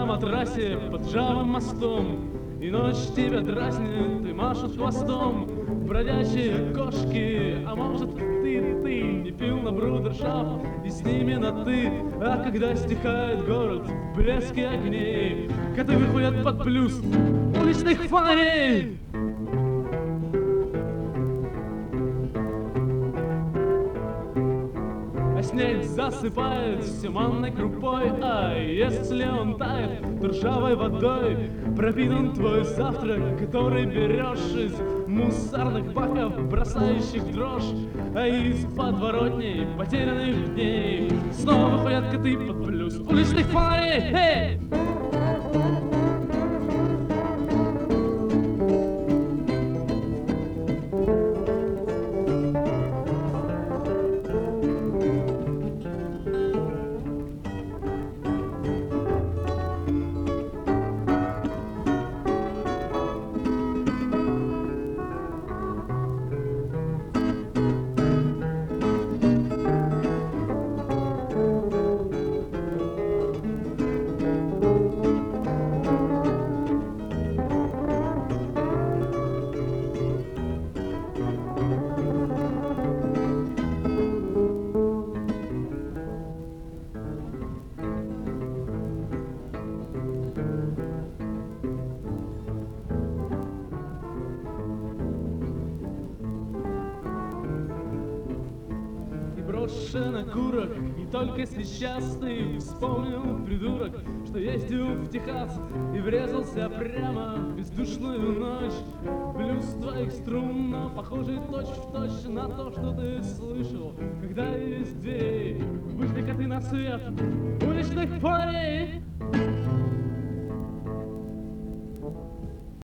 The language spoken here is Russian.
на матрасе под ржавым мостом, и ночь тебя дразнит, и машут хвостом бродячие кошки. А может, ты не пил на брудершафт и с ними на ты, а когда стихает город в блеске огней, коты выходят под плюс уличных фонарей. А снег засыпает все манной крупой, а если он тает, то ржавой водой пропитан твой завтрак, который берешь из мусорных баков, бросающих дрожь, а из подворотней потерянных дней снова выходят коты под плюс уличных фонарей. Эй! Брошен окурок, и только сейчас ты вспомнил, придурок, что ездил в Техас и врезался прямо в бездушную ночь. Блюз твоих струн, но похожий точь-в-точь на то, что ты слышал, когда из дверей вышли коты на свет уличных фонарей.